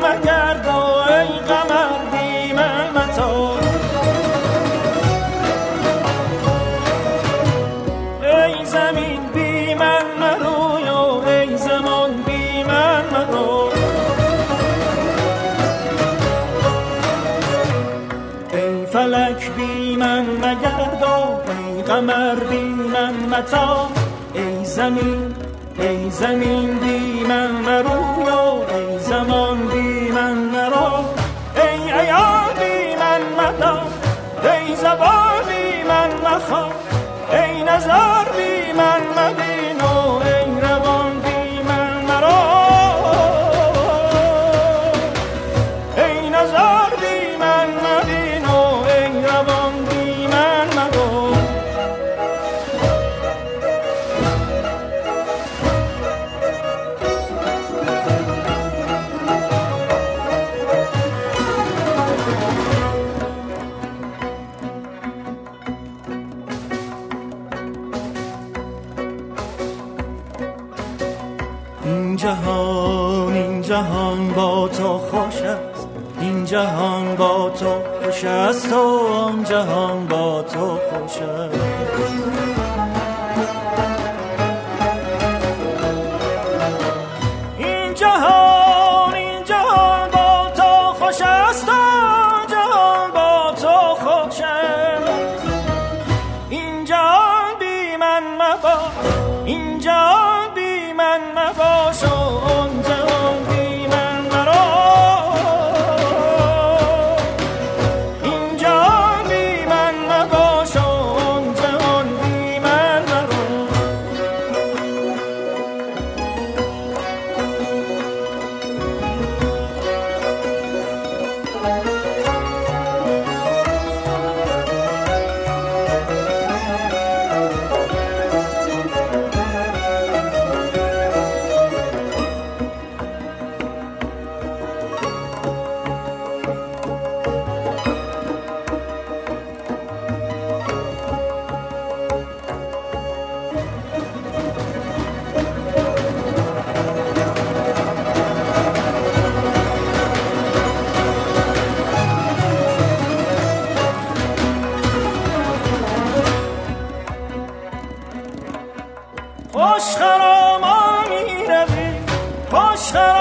مگرد و ای قمر بی من متاب. ای زمین بی من مروی و ای زمان بی من مرو. ای فلک بی من مگرد و ای قمر بی من متاب. ای زمین بی من مروی و ای زمان بی من مرو. ای عیار بی من مدار، ای زبان بی من مخواه. ای نظر بی من مبین و ای روان بی من مرو. ای نظر بی من مبین و ای روان بی من مرو. این جهان با تو خوش است، این جهان با تو خوش است و آن جهان با تو خوش است. این جهان با تو خوش است و آن جهان با تو خوش است. این جهان بی من مباش، این جهان بی من مباش و آن جهان بی من مرو. این جهان بی من مباش و آن جهان بی من مرو. خوش خرامان می روی، خوش خرامان